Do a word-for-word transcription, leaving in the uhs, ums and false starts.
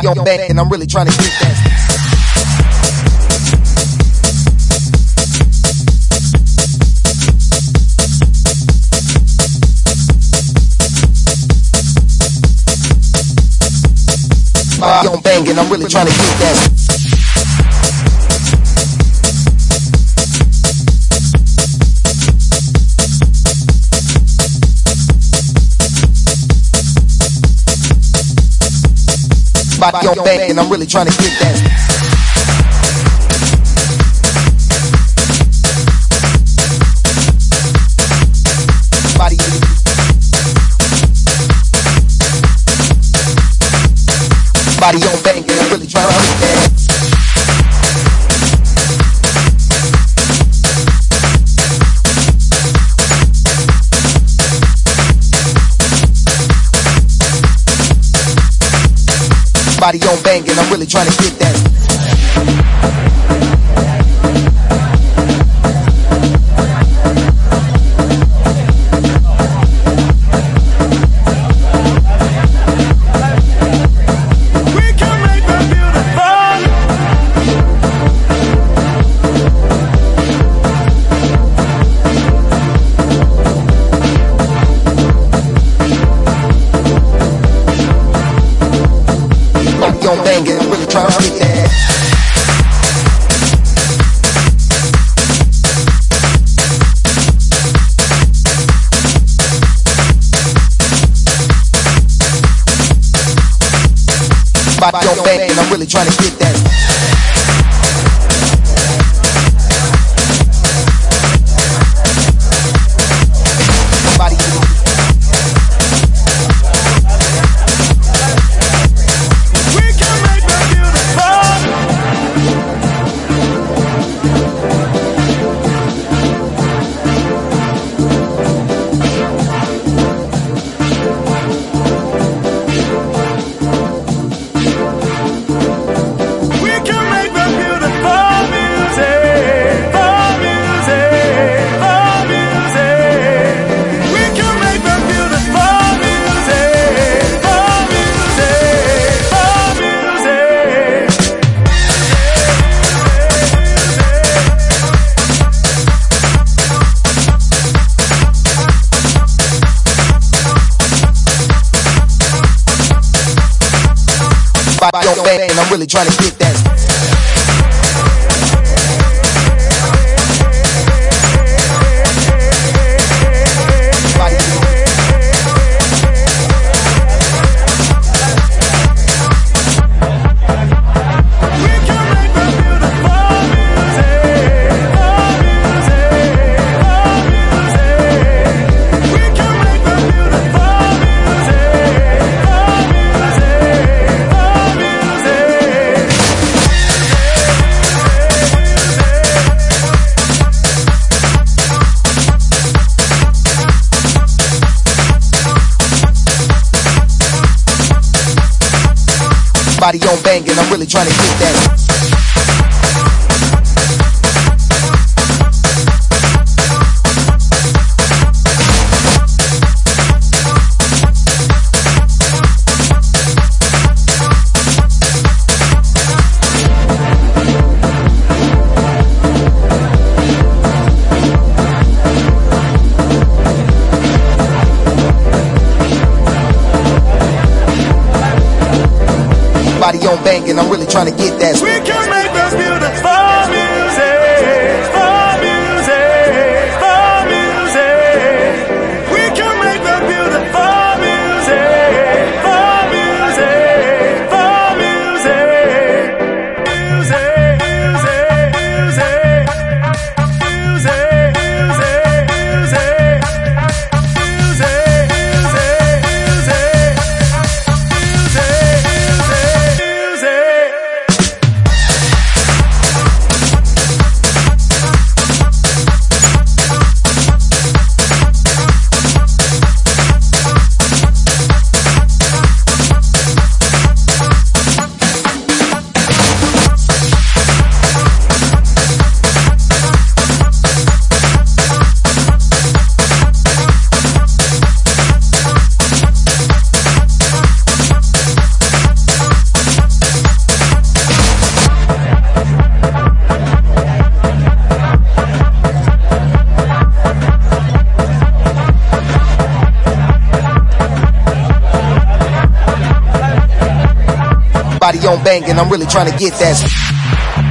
on back and I'm really trying to get that. Body on bang and I'm really trying to get that. Body on bang and I'm really trying to get that. Body. Body on bang and I'm really trying to get that. Body on bang and I'm really trying to get that. We can make that beautiful. Body on bang and I'm really trying to get that. Body on bang and I'm really trying to get that. Body. We can make that Body on bang and I'm really trying to get that. Body on bang and I'm really trying to get that. Body on bang and I'm really trying to get that. We can make this beautiful music, for music, for music. We can make that beautiful music, for music, for music. Music, music, music, music, music, music, music, music, music. on banging, I'm really trying to get that.